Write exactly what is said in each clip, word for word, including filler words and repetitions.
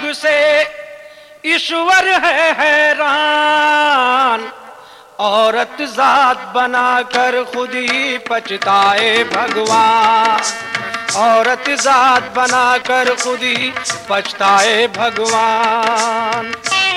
से ईश्वर है हैरान। औरत जात बनाकर खुद ही पछताए भगवान। औरत जात बनाकर खुद ही पछताए भगवान।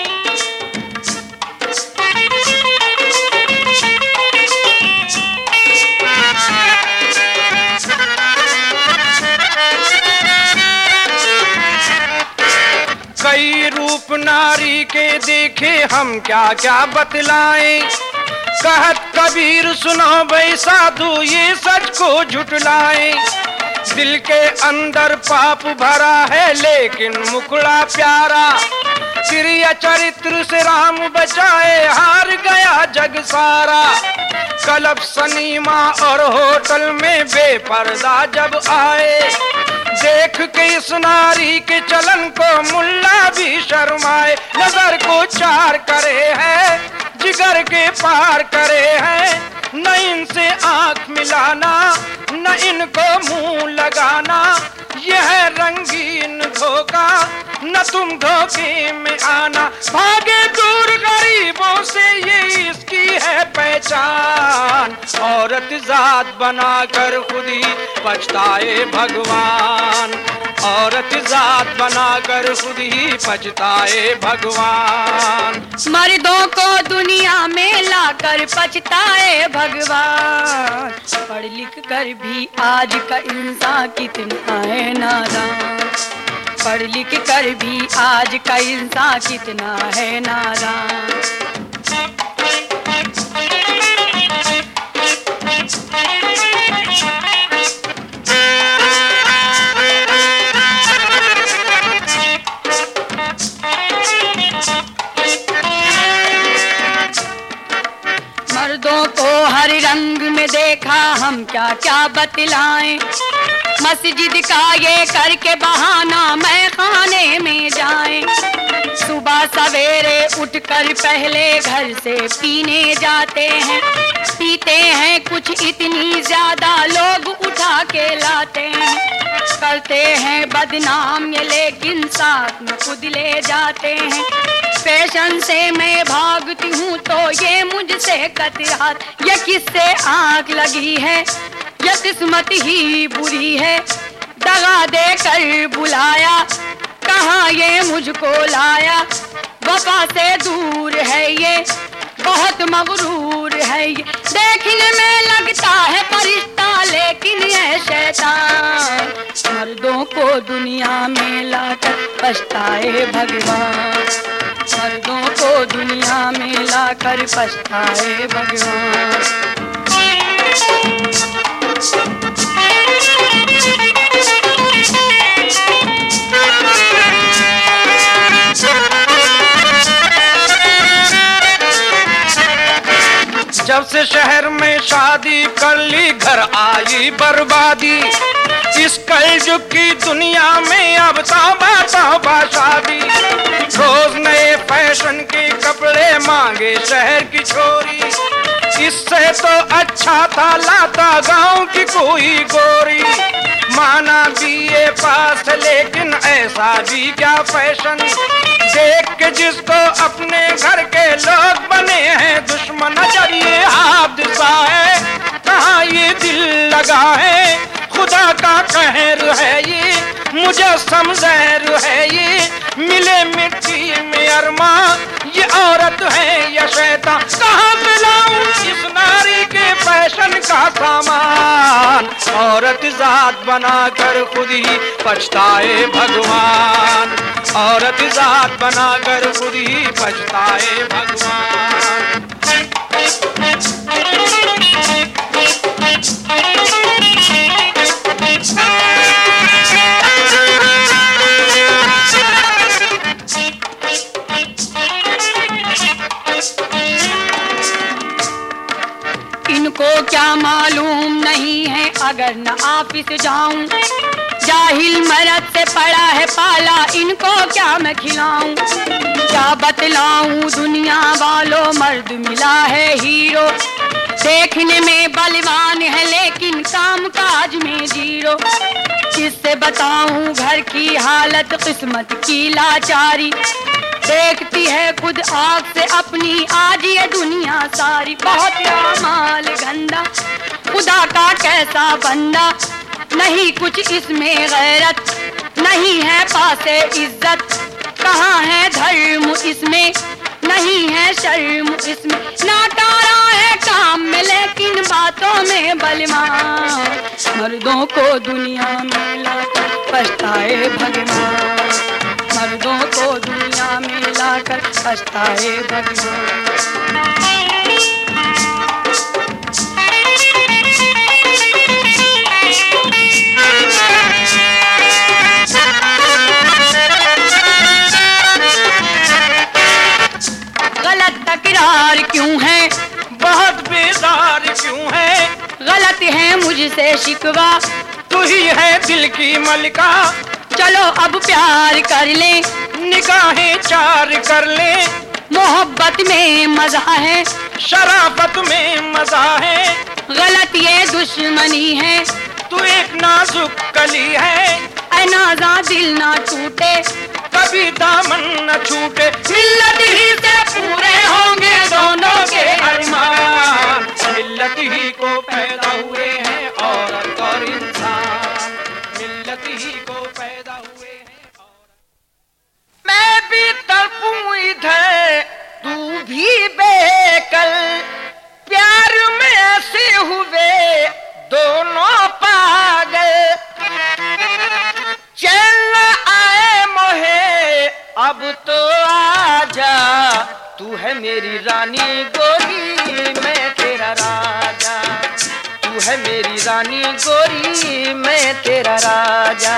कई रूप नारी के देखे हम क्या क्या बतलाएं। कहत कबीर सुनो भाई साधु ये सच को झुटलाएं। दिल के अंदर पाप भरा है लेकिन मुखड़ा प्यारा। प्रिय चरित्र से राम बचाए हार गया जग सारा। कलब सनीमा और होटल में बेपर्दा जब आए। देख के इस नारी के चलन को मुल्ला भी शर्माए। नजर को चार करे है जिगर के पार करे हैं। न इनसे आंख मिलाना न इनको मुंह लगाना। यह है रंगीन धोखा न तुम धोखे में आना। भागे दूर गरीबों से ये इसकी है पहचान। औरत जात बनाकर खुद ही पछताए भगवान। औरत जात बनाकर खुद ही पछताए भगवान। मर्दों को दुनिया में लाकर पछताए भगवान। पढ़ लिख कर भी आज का इंसान कितना है नादान। पढ़ लिख कर भी आज का इंसान कितना है नादान। मर्दों को हर रंग में देखा हम क्या क्या बतलाएं। मस्जिद का ये करके बहाना मैं खाने में जाएं। सुबह सवेरे उठकर पहले घर से पीने जाते हैं। पीते हैं कुछ इतनी ज्यादा लोग उठा के लाते हैं। करते हैं बदनाम ये लेकिन साथ में खुद ले जाते हैं। फैशन से मैं भागती हूँ तो ये मुझसे कतरात। ये किससे आँख लगी है ये किस्मत ही बुरी है। दगा देकर बुलाया कहाँ ये मुझको लाया। वफा से दूर है ये बहुत मगरूर है ये। देखने में लगता है फरिश्ता लेकिन ये शैतान। मर्दों को दुनिया में लाकर पछताए भगवान। मर्दों को दुनिया में लाकर पछताए भगवान। जब से शहर में शादी कर ली घर आई बर्बादी। इस कलयुग की दुनिया में अब तौबा तौबा शादी। रोज नए फैशन के कपड़े मांगे शहर की छोरी। इससे तो अच्छा था लाता गांव की कोई गोरी। माना बीए पास लेकिन ऐसा भी क्या फैशन। देख के जिसको अपने घर के लोग बने हैं दुश्मन। जब ये हादसा है कहाँ ये दिल लगा है। खुदा का कहर है ये मुजस्सम ज़हर है ये। मिले मिट्टी में अरमा ये औरत है या शैतान। कहाँ से लाऊं इस नारी के फैशन का सामान। औरत जात बनाकर खुद ही पछताए भगवान। औरत जात बनाकर खुद ही पछताए भगवान। इनको क्या मालूम नहीं है अगर न ऑफिस जाऊं। जाहिल मर्द से पड़ा है पाला इनको क्या मैं खिलाऊं। क्या बतलाऊं दुनिया वालों मर्द मिला है हीरो। देखने में बलवान है लेकिन काम काज में जीरो। इससे बताऊं घर की हालत किस्मत की लाचारी, देखती है खुद आँख से अपनी आज ये दुनिया सारी। बहुत माल गंदा खुदा का कैसा बंदा, नहीं कुछ इसमें गैरत, नहीं है पासे इज्जत, कहाँ है धर्म इसमें, नहीं है शर्म इसमें। नाकारा है काम में लेकिन बातों में बलवान, मर्दों को दुनिया में लाकर पछताए भगवान, मर्दों को दुनिया में लाकर पछताए भगवान। गलत तकरार क्यों है, बहुत बेजार क्यों है, गलत है मुझसे शिकवा, तू ही है दिल की मलिका। चलो अब प्यार कर ले, निगाहें चार कर ले, मोहब्बत में मजा है, शराफत में मजा है। गलत ये दुश्मनी है, तू एक नाजुक कली है, ऐ नाज़ा दिल ना टूटे, कभी दामन न छूटे। मिल्लत ही से पूरे होंगे दोनों के अरमान, मिल्लत ही को पैदा हुए हैं औरत और इंसान, मिल्लत ही को पैदा हुए हैं औरत। मैं भी तड़पूं इधर तू भी बेकल, प्यार में ऐसे हुए दोनों पागल। चल आए मोहे अब तो आजा, तू है मेरी रानी गोरी मैं तेरा राजा, तू है मेरी रानी गोरी मैं तेरा राजा।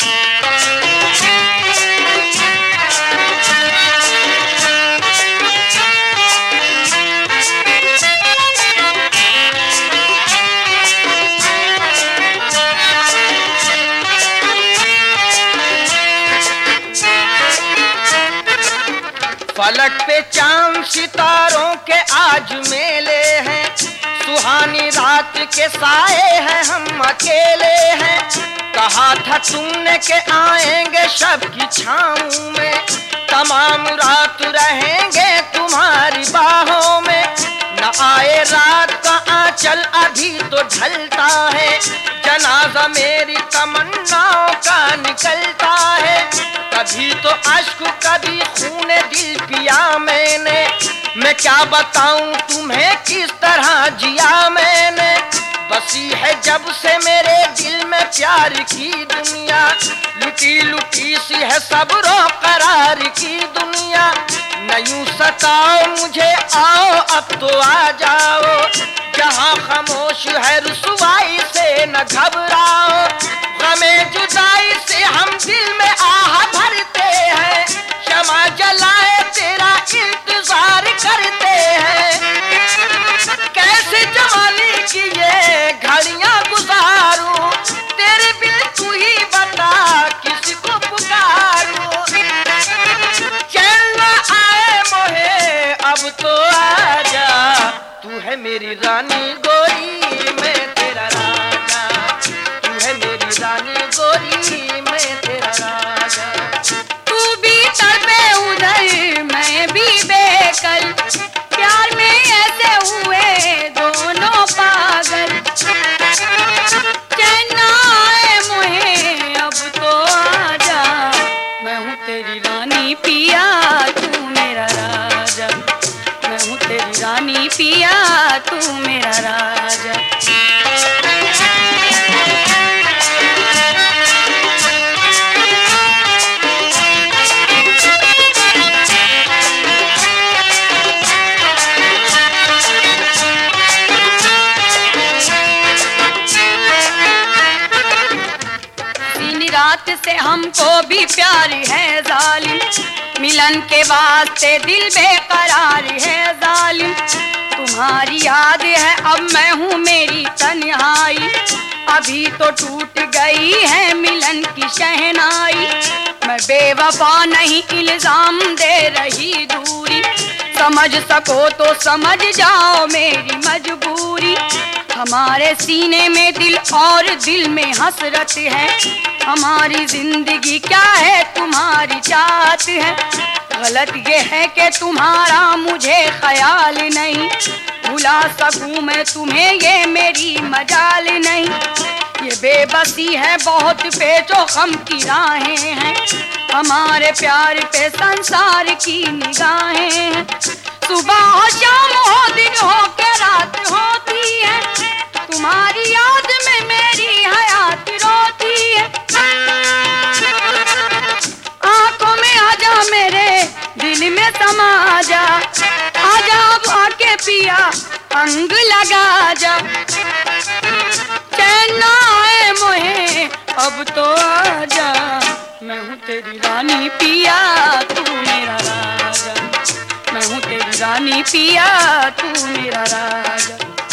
फलक पे चांद सितारों के आज मेले हैं, सुहानी रात के साए हैं हम अकेले हैं। कहा था तुमने के आएंगे शब की छाँव में, तमाम रात रहेंगे तुम्हारी बाहों में। न आए रात का आंचल अभी तो ढलता है, जनाजा मेरी तमन्नाओं का निकलता है। कभी तो अश्क कभी खून दिल पिया मैंने, मैं क्या बताऊं तुम्हें किस तरह जिया मैंने। बसी है जब से मेरे दिल में प्यार की दुनिया, लुटी लुटी सी है सब्रो करार की दुनिया। न यूं सताओ मुझे आओ अब तो आ जाओ, जहां खामोश है रुसवाई से न घबराओ। गमे जुदाई से हम दिल में आह भरते हैं, क्षमा जलाए तेरा इंतजार करते हैं। कैसे जवानी की ये घड़ियां गुजारूं, तेरे बिन तू ही बता किसको पुकारूं। चल आए मोहे अब तो आजा, तू है मेरी रानी गोरी मैं तेरा राजा, तू है मेरी रानी गोरी मैं तेरा राजा। तू भी तड़पे उधर मैं भी बेकल, प्यार में ऐसे हुए दोनों पागल। चैन आए मोहे अब तो आजा, मैं हूँ तेरी रानी पिया तू मेरा राजा, मैं हूँ तेरी रानी पिया तू मेरा राजा। रात से हमको भी प्यार है जालिम, मिलन के वास्ते दिल बेकरार है जालिम। तुम्हारी याद है अब मैं हूँ मेरी तन्हाई, अभी तो टूट गई है मिलन की शहनाई। मैं बेवफा नहीं इल्जाम दे रही दूरी, समझ सको तो समझ जाओ मेरी मजबूरी। हमारे सीने में दिल और दिल में हसरत है, हमारी जिंदगी क्या है तुम्हारी चाहत है, गलत ये है कि तुम्हारा मुझे ख्याल नहीं, भुला सकूं मैं तुम्हें ये मेरी मजाल नहीं। ये बेबसी है बहुत पेचो खम की राहें हैं, हमारे प्यार पे संसार की निगाहें हैं। सुबह हो शाम हो दिन हो के रात होती है, तुम्हारी याद में मेरी हयात रोती है। आंखों में आजा मेरे दिल में समा जा, आजा अब आके पिया अंग लगा जा। चैन ना आए मोहे अब तो आजा, मैं हूँ तेरी रानी पिया तू मेरा राजा, मैं हूँ तेरी रानी पिया तू मेरा राजा।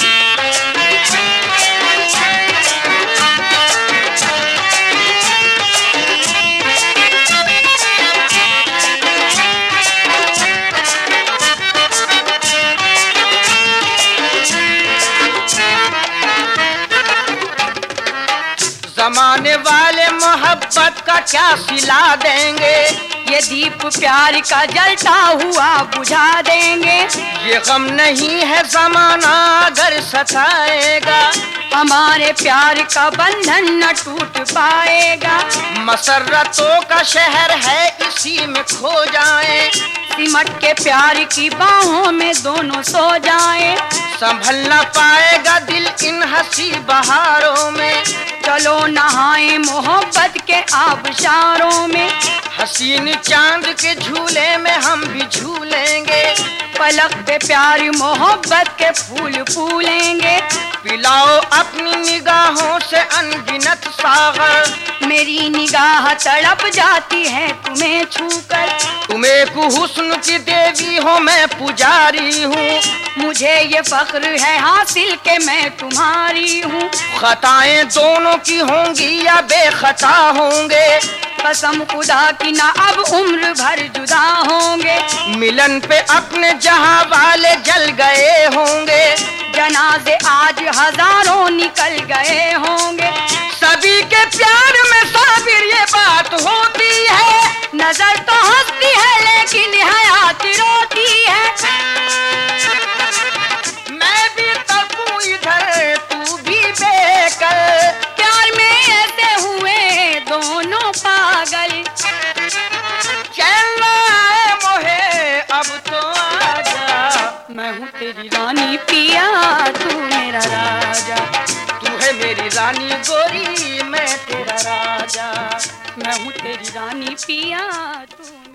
जमाने वाले मोहब्बत का क्या सिला देंगे, ये दीप प्यार का जलता हुआ बुझा देंगे। ये गम नहीं है जमाना अगर सताएगा, हमारे प्यार का बंधन न टूट पाएगा। मसरतों का शहर है इसी में खो जाए, सिमट के प्यार की बाहों में दोनों सो जाए। संभल न पाएगा दिल इन हंसी बहारों में, चलो नहाए मोहब्बत के आबशारों में। हसीन चांद के झूले में हम भी झूलेंगे, पलक पे प्यार मोहब्बत के फूल फूलेंगे। पिलाओ अपनी निगाहों से अनगिनत सागर, मेरी निगाह तड़प जाती है तुम्हें छूकर। तुम्हें को हुस्न की देवी हो मैं पुजारी हूँ, मुझे ये फख्र है हासिल के मैं तुम्हारी हूँ। खताएं दोनों की होंगी या बेखता होंगे, कसम खुदा की ना अब उम्र भर जुदा होंगे। मिलन पे अपने जहां वाले जल गए होंगे, जनाजे आज हजारों निकल गए होंगे। सभी के प्यार में साबिर ये बात होती है, नजर तो हंसती है लेकिन हयात रोती है। मैं भी तकूं इधर तू भी बेकल, प्यार में ऐसे हुए दोनों पागल। चैन ना आए मोहे अब तो आजा, मैं हूँ तेरी रानी पिया तू मेरा राजा, तू है मेरी रानी गोरी मैं तेरा राजा। मैं हूँ तेरी रानी पिया तू